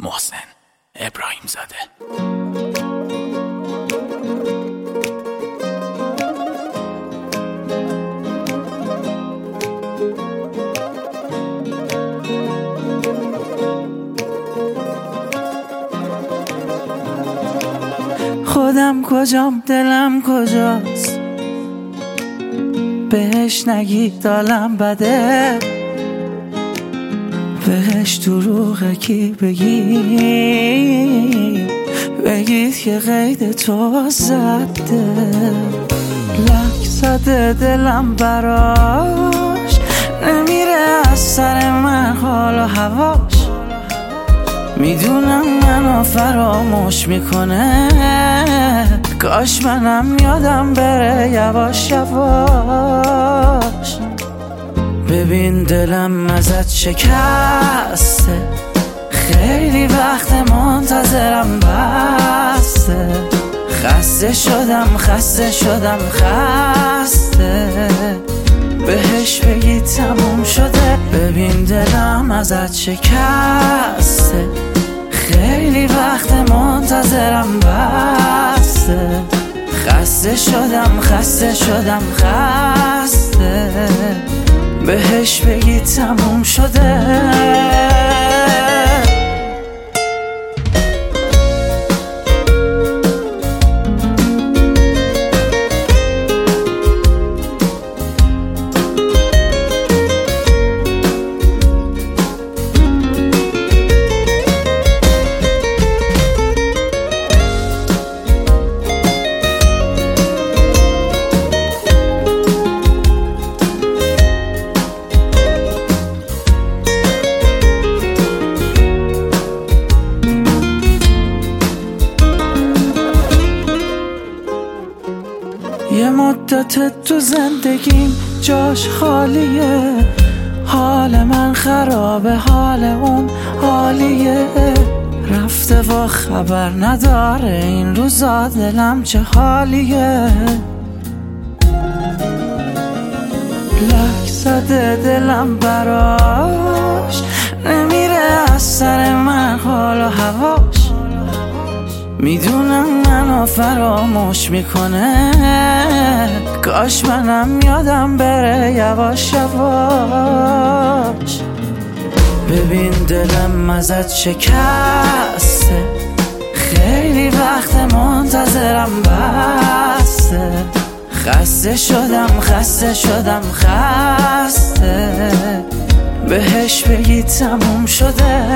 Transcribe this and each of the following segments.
محسن ابراهیم زاده. خودم کجام دلم کجاست، بهش نگید دالم بده، بهش دروغه کی بگید که قید تو زده. لک زده دلم براش، نمیره از سر من حال و هواش، میدونم منو فراموش میکنه، کاش منم یادم بره یواش یواش. ببین دلم ازت شکسته، خیلی وقت منتظرم بسته، خسته شدم خسته، بهش بگی تموم شده. ببین دلم ازت شکسته، خیلی وقت منتظرم بسته، خسته شدم خسته، بهش بگی تموم شده. یه مدت تو زندگیم جاش خالیه، حال من خرابه حال اون حالیه، رفته و خبر نداره این روزا دلم چه حالیه. لک زده دلم براش، نمیره از سر من حال و هواش، میدونم منو فراموش میکنه، کاش منم یادم بره یواش یواش. ببین دلم ازت شکسته، خیلی وقت منتظرم بسته، خسته شدم خسته، بهش بگی تموم شده.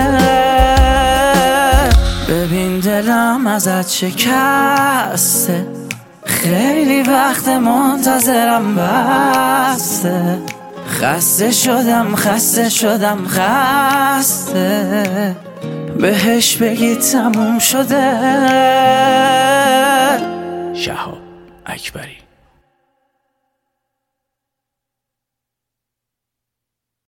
ببین دلم ازت شکسته، خیلی وقت منتظرم بسته، خسته شدم خسته، بهش بگی تموم شده. شهاب اکبری.